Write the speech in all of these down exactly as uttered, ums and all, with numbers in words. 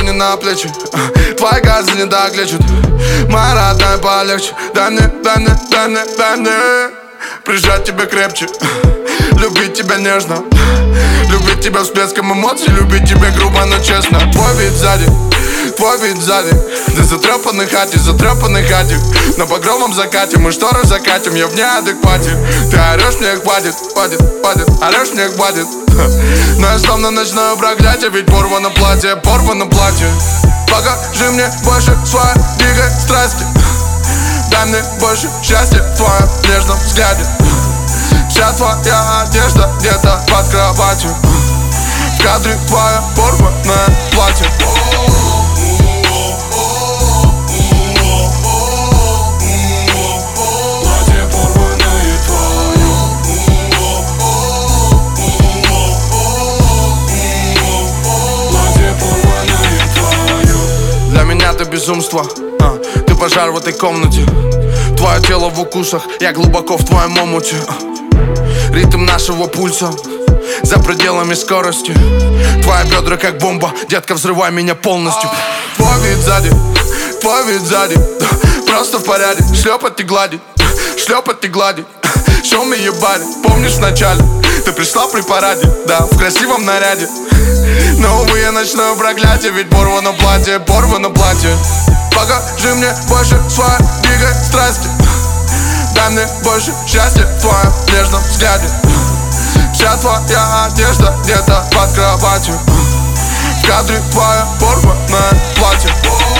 ладони на плечи, твои газы не так лечат. Моя родная, полегче. Дай мне, дай мне, дай мне, дай мне прижать тебя крепче, любить тебя нежно, любить тебя всплеском эмоций, любить тебя грубо, но честно. Твой вид сзади, твой вид сзади, ты затрепанный хате, затрепанный хате. На багровом закате мы шторы закатим, я в неадеквате. Ты орешь, мне хватит, хватит, хватит, орешь, мне хватит. Но я словно ночное проклятие, ведь порвано платье, порвано платье. Покажи мне больше своей дикой страсти, дай мне больше счастья в твоем нежном взгляде. Вся твоя одежда где-то под кроватью, в кадре твое порванное платье. Для меня ты безумство, а, ты пожар в этой комнате. Твое тело в укусах, я глубоко в твоем омуте. Ритм нашего пульса за пределами скорости. Твои бедра как бомба, детка, взрывай меня полностью. Твой вид сзади, твой вид сзади, просто в порядке. Шлепать и гладить, шлепать и гладить. Show me your body, помнишь вначале ты пришла при параде, да, в красивом наряде. Но, увы, я ночное проклятие, ведь порвано платье, порвано платье. Покажи мне больше своей дикой страсти, дай мне больше счастья в твоем нежном взгляде. Вся твоя одежда где-то под кроватью, в кадре твое порванное платье.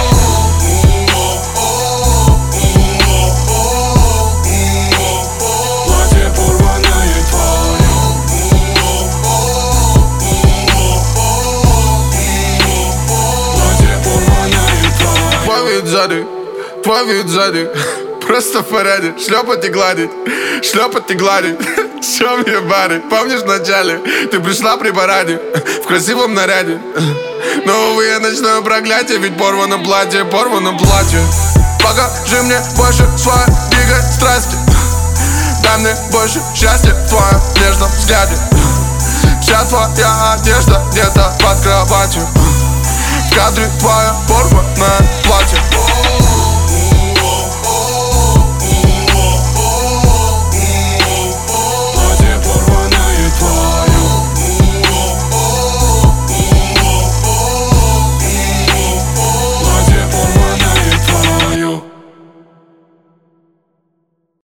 Твой вид сзади, твой вид сзади, просто в порядке. Шлепать и гладить, шлепать и гладить. Show me your body, помнишь вначале ты пришла при параде, в красивом наряде. Но, увы, я ночное проклятие, ведь порвано платье, порвано платье. Покажи мне больше своей дикой страсти, дай мне больше счастья в твоем нежном взгляде. Вся твоя одежда где-то под кроватью,